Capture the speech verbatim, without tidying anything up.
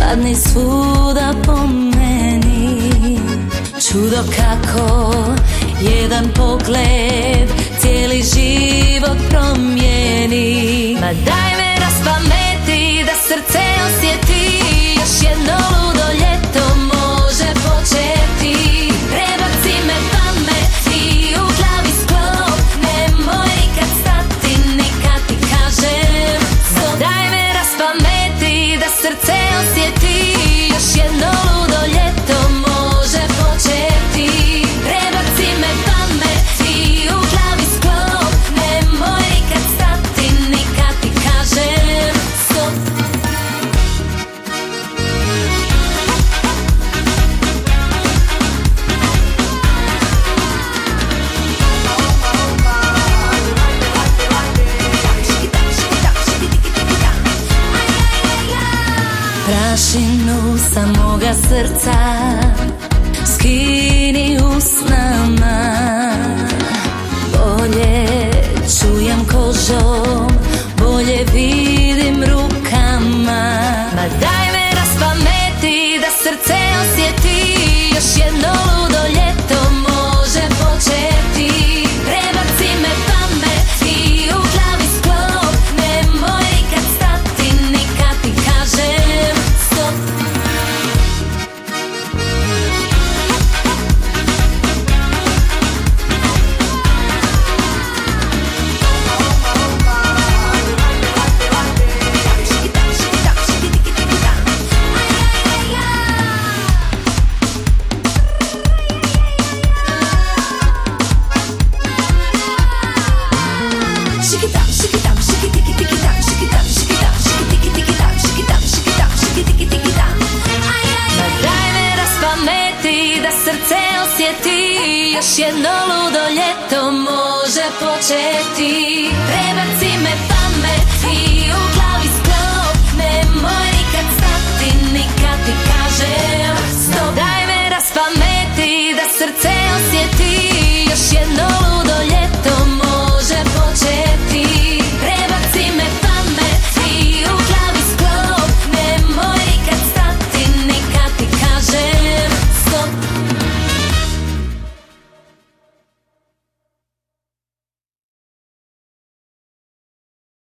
hladni svuda po meni. Čudo kako jedan pogled cijeli život promijeni. Ma daj me raspameti da srce osjeti, još jedno ludo ljeto može početi. Prebaci me pameti u glavi sklop, nemoj nikad stati, nikad ti kažem stop. Daj me raspameti da srce osjeti, još jedno ludo ljeto može početi. Prebaci me pameti u glavi sklop, nemoj nikad stati, nikad ti kažem stop. Prašinu sa moga srca skini usnama, bolje čujem kožom, bolje vidim rukama. Ma daj me raspameti da srce osjeti, još jedno ludo ljeto može početi. Prebaci me pameti u glavi sklop, nemoj nikad stati, nikad ti kažem stop. Da srce osjeti, još jedno ludo ljeto može početi.